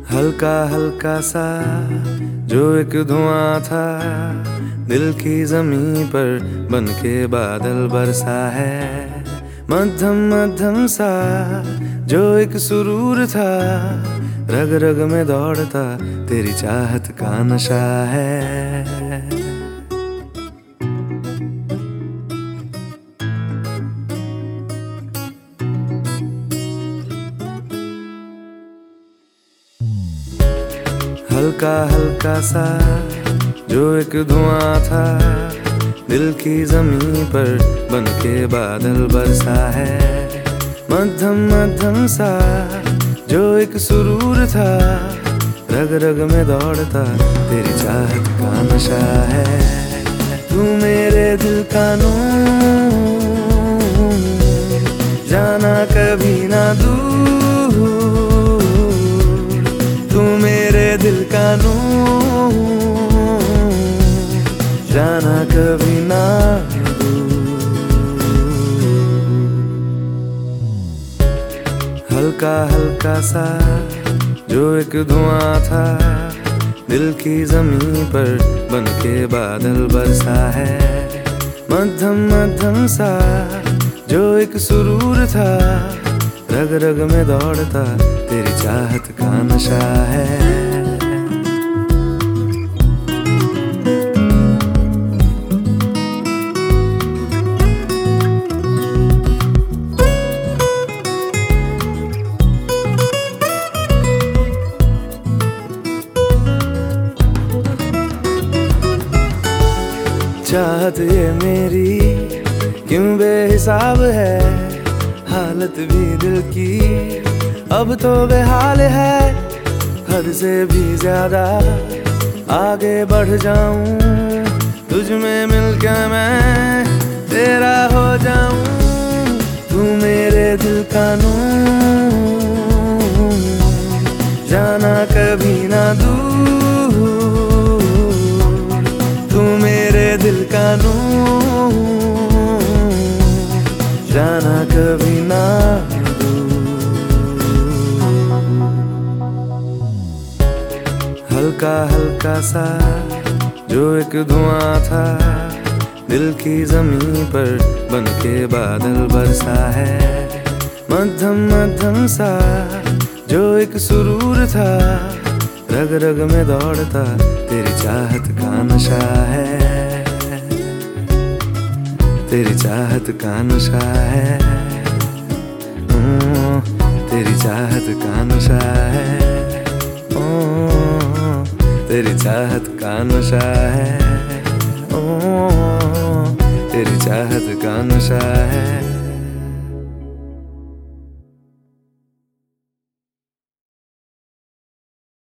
हल्का हल्का सा जो एक धुआं था, दिल की जमीन पर बनके बादल बरसा है। मध्यम मध्यम सा जो एक सुरूर था, रग रग में दौड़ता तेरी चाहत का नशा है। हल्का हल्का सा जो एक धुआं था, दिल की जमीन पर बनके बादल बरसा है। मध्यम मध्यम सा जो एक सुरूर था, रग रग में दौड़ता तेरी चाहत का नशा है। तू मेरे दिल का नूर, जाना कभी ना दूर। तू मेरे दिल का नूर, जाना कभी ना दूर। हल्का हल्का सा जो एक धुआं था, दिल की जमीन पर बनके बादल बरसा है। मध्यम मध्यम सा जो एक सुरूर था, रग रग में दौड़ता तेरी चाहत का नशा है। चाहत ये मेरी क्यों बेहिसाब है, हालत भी दिल की अब तो बेहाल है। हद से भी ज्यादा आगे बढ़ जाऊं, तुझ में मिलकर मैं तेरा हो जाऊं। तू मेरे दिल का नूर, जाना कभी ना दूर। तू मेरे दिल का नूर, जाना कभी ना दूर। हल्का हल्का सा जो एक धुआं था, दिल की जमीन पर बनके बादल बरसा है। मध्यम मध्यम सा जो एक सुरूर था, रग रग में दौड़ता तेरी चाहत का नशा है। तेरी चाहत का नशा है, तेरी चाहत का नशा है, तेरी चाहत का नशा है, तेरी चाहत का नशा है।